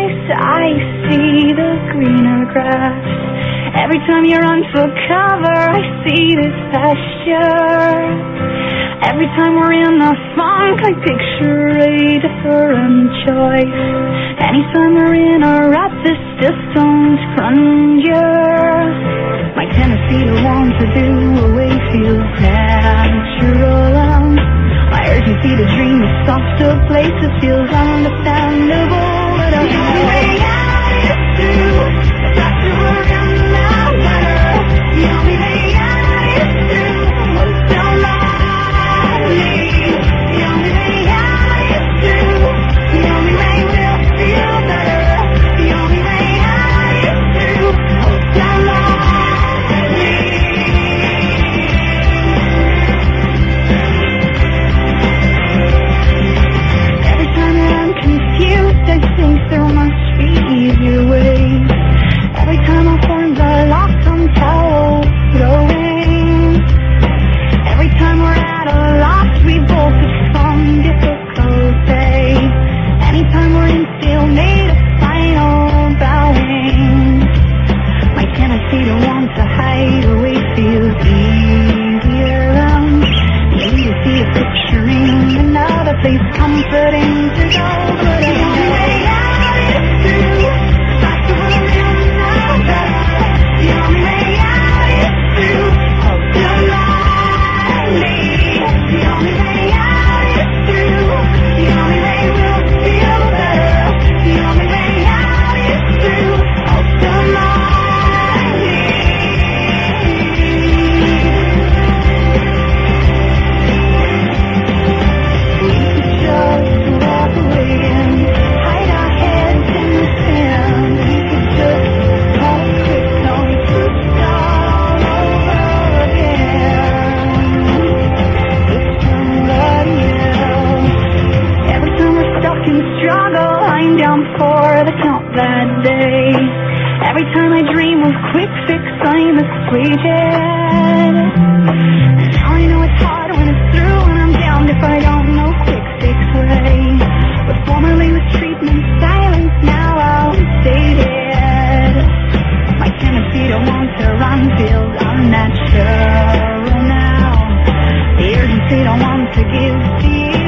choice, I see the greener grass. Every time you run for cover, I see this pasture. Every time we're in a funk, I picture a different choice. Anytime we're in a rut, this distant grandeur. My tendency to want to do away feels natural. My urgency to dream of softer places feels understandable. But the only way out is through the fact that we're in the weather. The only way out is through most of me. The only way out is through. The only way we'll feel better. The only way out is through most of me. Every time that I'm confused, I think there must be easier ways. Every time our horns are locked on towel throwing. Every time we're at a loss, we both have some difficult day. Anytime we're in stalemate, a final bowing. My tendency to want to hide away feels easier. Maybe you see a picturing another place comforting to go. But the only way out is through. Like the world in the better. The only way out is through. Hope to lonely. The only way out is through. The only way we'll feel better. The only way out is through. Hope to lonely. We could just walk away and hide our heads in the sand. We could just talk quick, don't start all over again with somebody else. Every time we're stuck in struggle, I'm down for the count that day. Every time I dream of quick fix, I'm assuaged. Now I know it's hard when it's through, and I'm damned if I don't know quick fix way. What formerly was treatment silence, now outdated. My tendency to want to run feels unnatural now. The urgency to want to give